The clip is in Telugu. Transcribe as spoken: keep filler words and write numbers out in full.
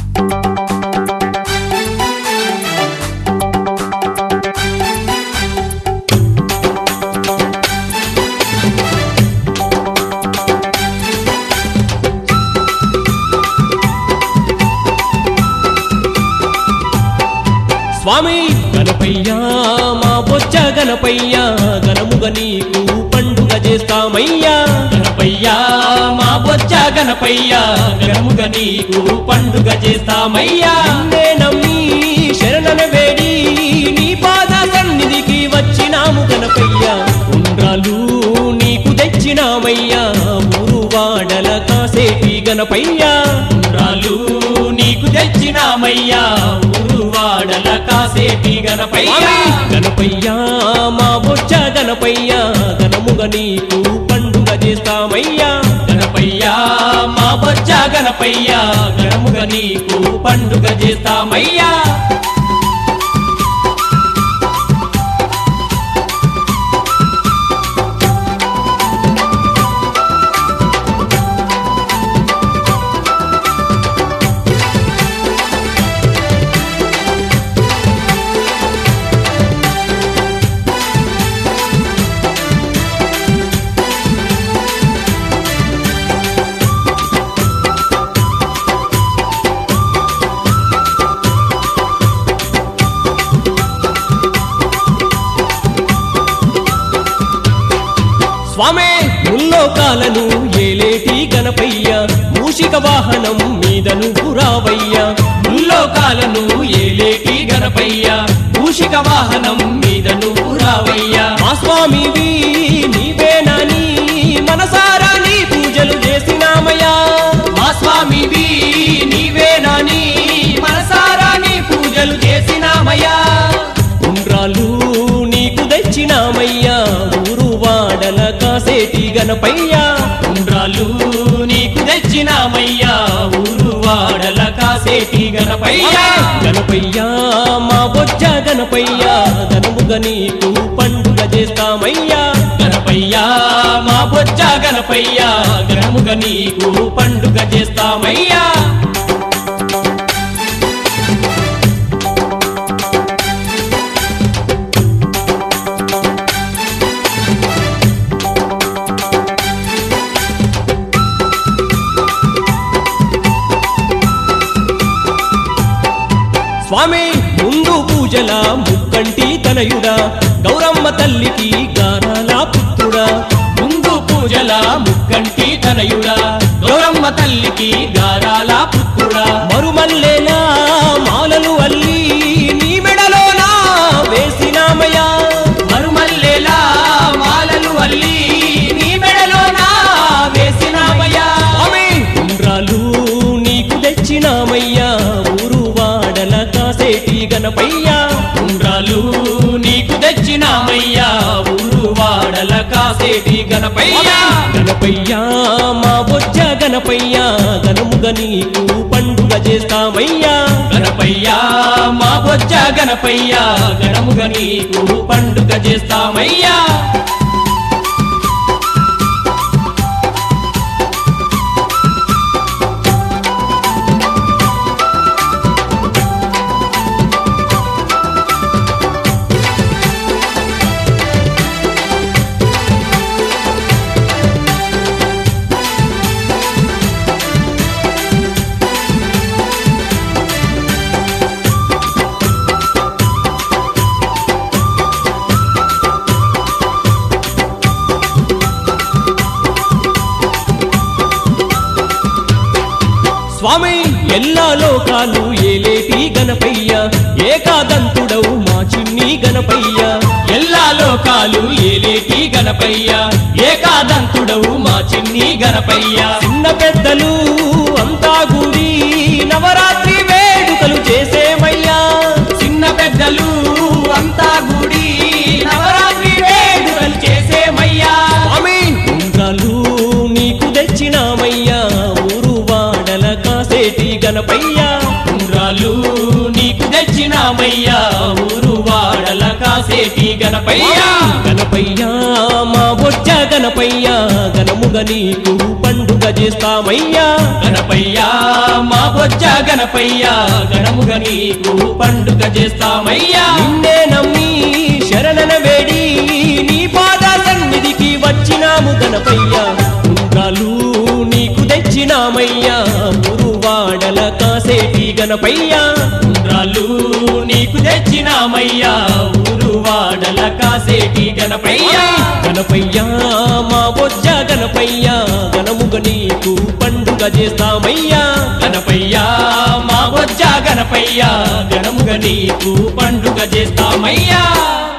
స్వామి గణపయ్యా మా బొజ్జ గణపయ్యా ఘనముగా నీకు పండుగ చేస్తామయ్యా గణపయ్యా మా బొజ్జ గణపయ్యా ఘనముగా నీకు పండుగ చేస్తామయ్యా నిన్నే నమ్మి శరణన వేడి నీ పాద సన్నిధికి వచ్చినాము గణపయ్యా ఉండ్రాలు నీకు తెచ్చినామయ్యా ఊరు వాడల కాసేటి గణపయ్యా ఉండ్రాలు నీకు తెచ్చినామయ్యా ఊరు వాడల కాసేటి గణపయ్యా గణపయ్యా మా బొజ్జ గణపయ్యా ఘనముగా నీకు పండుగ చేస్తామయ్యా గణపయ్యా మా బొజ్జ గణపయ్యా ఘనముగా నీకు పండుగ చేస్తామయ్యా స్వామే ముల్లోకాలను ఏలేటి గణపయ్య మూషిక వాహనం మీద నువ్వు రావయ్యా ముల్లోకాలను ఏలేటి గణపయ్య మూషిక వాహనం మీద నువ్వు రావయ్యా మా స్వామివి నీవేనాని మనసారా నీ పూజలు చేసినామయ్యా మా స్వామివి నీవేనాని మనసారా నీ పూజలు చేసినామయ్యా ఉండ్రాలు నీకు తెచ్చినామయ్యా ఊరు వాడల కాసేటి గణపయ్యా ఉండ్రాలు నీకు తెచ్చినామయ్యా ఊరు వాడల కాసేటి గణపయ్యా గణపయ్యా మా బొజ్జ గణపయ్యా ఘనముగా నీకు పండుగ చేస్తామయ్యా గణపయ్యా మా బొజ్జ గణపయ్యా ఘనముగా నీకు పండుగ చేస్తామయ్యా స్వామి ముందు పూజల ముక్కంటి తనయుడా గౌరమ్మ తల్లికి గారాల పుత్రుడా ముందు పూజల ముక్కంటి తనయుడా గౌరమ్మ తల్లికి గారాల పుత్రుడా మరుమల్లేలా మాలలు అల్లి నీ మెడలోనా వేసినామయ్యా మరుమల్లేలా మాలలు అల్లి నీ మెడలోనా వేసినామయ్యా స్వామి ఉండ్రాలు నీకు తెచ్చినామయ్యా ఊరు వాడల కాసేటి గణపయ్యా ఉండ్రాలు నీకు తెచ్చినామయ్యా ఊరు వాడల కాసేటి గణపయ్యా గణపయ్యా మా బొజ్జ గణపయ్యా ఘనముగా నీకు పండుగ చేస్తామయ్యా గణపయ్యా మా బొజ్జ గణపయ్యా ఘనముగా నీకు పండుగ చేస్తామయ్యా స్వామి ఎల్లా లోకాలు ఏలేటి గణపయ్య ఏకాదంతుడవు మా చిన్ని గణపయ్య ఎల్లా లోకాలు ఏలేటి గణపయ్య ఏకాదంతుడవు మా చిన్ని గణపయ్య చిన్న పెద్దలు అంతా కూడి నవరాత్రి వేడుకలు చేసేమయ్యా చిన్న పెద్దలు అంతా గుడి నవరాత్రి వేడుకలు చేసేమయ్యా స్వామి ఉండ్రాలు నీకు తెచ్చినామయ్యా ఊరు వాడల కాసేటి గణపయ్యా ఉండ్రాలు నీకు తెచ్చినామయ్యా ఊరు వాడల కాసే కాసేటి గణపయ్య గణపయ్యా మా బొజ్జ గణపయ్యా గణముగ నీకు పండుగ చేస్తామయ్యా గణపయ్య మా బొజ్జ గణపయ్య గణముగ నీకు పండుగ చేస్తామయ్యా నిన్నే నమ్మి శరణన వేడి నీ పాద సన్నిధికి వచ్చినాము గణపయ్యా ఉండ్రాలు నీకు తెచ్చినామయ్యా మురువాడల కాసేటి గణపయ్యా ఉండ్రాళ్ళు నీకు తెచ్చినామయ్యా ఊరు వాడల కాసేటి గణపయ్య గణపయ్యా మా బొజ్జ గణపయ్యా గణముగ నీకు పండుగ చేస్తామయ్యా గణపయ్య మా బొజ్జ గణపయ్య గణముగ నీకు పండుగ చేస్తామయ్యా